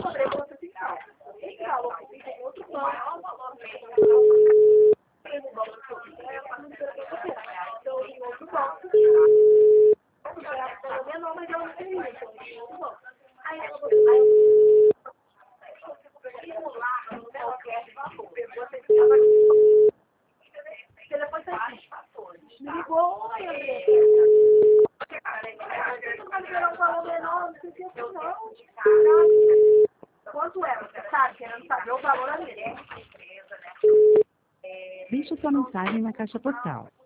Quanto é? Você sabe, querendo saber o valor da minha. Deixe sua mensagem na caixa postal.